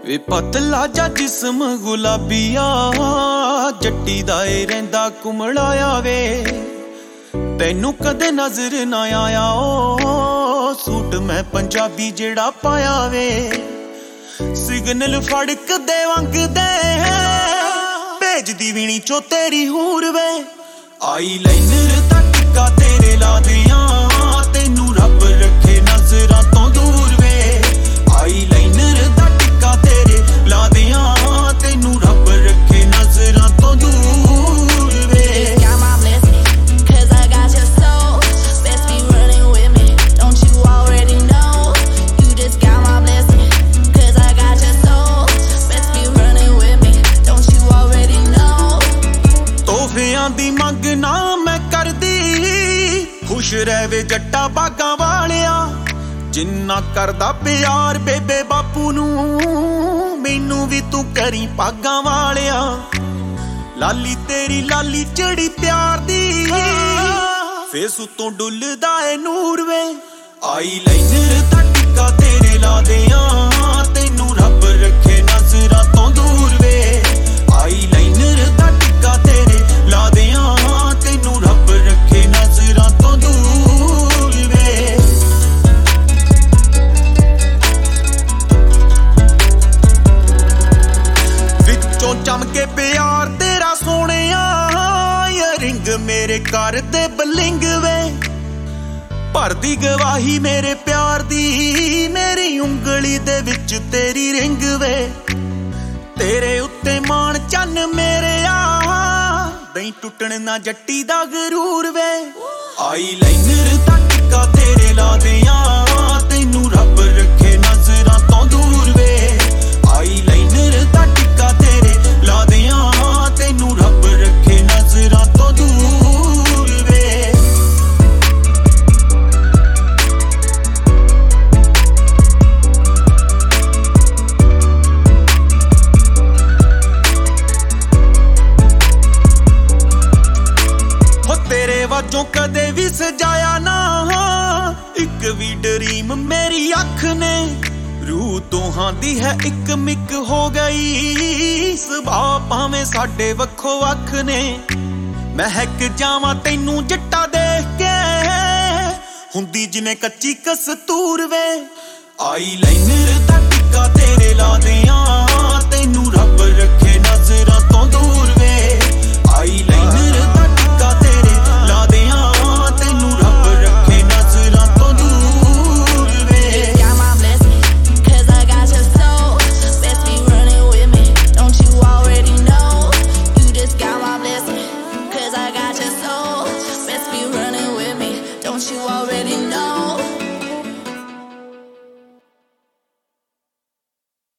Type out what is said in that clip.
ਵੇ ਪਤਲਾ ਜਾ ਜਿਸਮ ਗੁਲਾਬੀਆ ਜੱਟੀ ਦਾ ਏ ਰਹਿੰਦਾ ਕੁਮਲਾਇਆ ਵੇ ਤੈਨੂੰ ਕਦੇ ਨਜ਼ਰ ਨਾ ਆਇਆ ਓ ਸੂਟ ਮੈਂ ਪੰਜਾਬੀ ਜਿਹੜਾ ਪਾਇਆ ਵੇ ਸਿਗਨਲ ਫੜਕਦੇ ਵੰਗਦੇ ਭੇਜਦੀ ਵੀਣੀ ਚੋਂ ਤੇਰੀ ਹੂਰ ਵੇ ਆਈ ਲਾਈਨਰ ਦਾ ਟਿੱਕਾ ਤੇਰੇ ਲਾ ਦਿਆਂ ਤੈਨੂੰ ਰੱਬ ਰੱਖੇ ਨਜ਼ਰਾਂ ਤੋਂ ਦੂਰ ਵੇ ਆਈ ਲਾਈਨਰ ਦਾ ਟਿੱਕਾ ਤੇਰੇ ਲਾ ਦਿਆਂ ਤੈਨੂੰ ਰੱਬ ਰੱਖੇ ਨਜ਼ਰਾਂ ਤੋਂ ਦੂਰ ਵੇ ਦੀ ਮੰਗ ਨਾ ਮੈਂ ਕਰਦੀ ਖੁਸ਼ ਰਹਿਵੇ ਜੱਟਾ ਬਾਗਾਂ ਵਾਲਿਆ ਜਿੰਨਾ ਕਰਦਾ ਪਿਆਰ ਬੇਬੇ ਬਾਪੂ ਨੂੰ ਮੈਨੂੰ ਵੀ ਤੂੰ ਕਰੀ ਪਾਗਾਂ ਵਾਲਿਆ ਲਾਲੀ ਤੇਰੀ ਲਾਲੀ ਚੜੀ ਪਿਆਰ ਦੀ ਫੇਸ ਉਤੋਂ ਡੁੱਲਦਾ ਏ ਨੂਰ ਵੇ ਆਈ ਲਾਈਨਰ ਦਾ ਟਿੱਕਾ ਤੇਰੇ ਲਾ ਦਿਆਂ ਤੈਨੂੰ ਰੱਬ ਰੱਖੇ ਨਜ਼ਰਾਂ ਤੋਂ ਦੂਰ ਵੇ ਆਈ ਲਾਈਨਰ ਦਾ ਟਿੱਕਾ ਤੇਰੇ ਲਾ ਦਿਆਂ ਤੈਨੂੰ ਰੱਬ ਰੱਖੇ ਨਜ਼ਰਾਂ ਤੋਂ ਦੂਰ ਵੇ ਵਿੱਚੋਂ ਚਮਕੇ ਪਿਆਰ ਤੇਰਾ ਸੋਹਣਿਆ ਰਿੰਗ ਮੇਰੇ ਘਰ ਦੇ ਬਲਿੰਗ ਵੇ ਭਰਦੀ ਗਵਾਹੀ ਮੇਰੇ ਪਿਆਰ ਦੀ ਮੇਰੀ ਉਂਗਲੀ ਦੇ ਵਿੱਚ ਤੇਰੀ ਰਿੰਗ ਵੇ ਤੇਰੇ ਉੱਤੇ ਮਾਣ ਚੰਨ ਮੇਰਿਆ ਦਹੀਂ ਟੁੱਟਣ ਨਾ ਜੱਟੀ ਦਾ ਗਰੂਰ ਵੇ ਆਈ ਲਾਈਨਰ ਦਾ ਟਿੱਕਾ ਤੇਰੇ ਲਾ ਦਿਆਂ ਤੈਨੂੰ ਰੱਬ ਰੱਖੇ ਨਜ਼ਰਾਂ ਤੋਂ ਦੂਰ ਵੇ ਆਈ ਲਾਈਨਰ ਦਾ ਟਿੱਕਾ ਤੇਰੇ ਲਾ ਦਿਆਂ ਤੈਨੂੰ ਰੱਬ ਰੱਖੇ ਨਜ਼ਰਾਂ ਤੋਂ ਦੂਰ ਵੇ ਤੇਰੇ ਵਾਜੋਂ ਕਦੇ ਵੀ ਸਜਾਇਆ ਨਾ ਇੱਕ ਵੀ ਡਰੀਮ ਮੇਰੀ ਅੱਖ ਨੇ ਰੂਹ ਦੋਹਾਂ ਦੀ ਹੈ ਇੱਕ ਮਿੱਕ ਹੋ ਗਈ ਸੁਭਾਅ ਭਾਵੇਂ ਸਾਡੇ ਵੱਖੋ ਵੱਖ ਨੇ ਮਹਿਕ ਜਾਵਾਂ ਤੈਨੂੰ ਜੱਟਾ ਦੇਖ ਕੇ ਹੁੰਦੀ ਜਿਵੇਂ ਕੱਚੀ ਕਸਤੂਰ ਵੇ ਆਈ ਲਾਈਨਰ ਦਾ ਟਿੱਕਾ ਤੇਰੇ ਲਾ ਦਿਆਂ ਤੈਨੂੰ ਰੱਬ ਰੱਖੇ ਨਜ਼ਰਾਂ ਤੋਂ ਦੂਰ ਵੇ ਆਈ ਲਾਈਨਰ ਦਾ ਟਿੱਕਾ ਤੇਰੇ ਲਾ ਦਿਆਂ ਤੈਨੂੰ ਰੱਬ ਰੱਖੇ ਨਜ਼ਰਾਂ ਤੋਂ ਦੂਰ ਵੇ Don't you already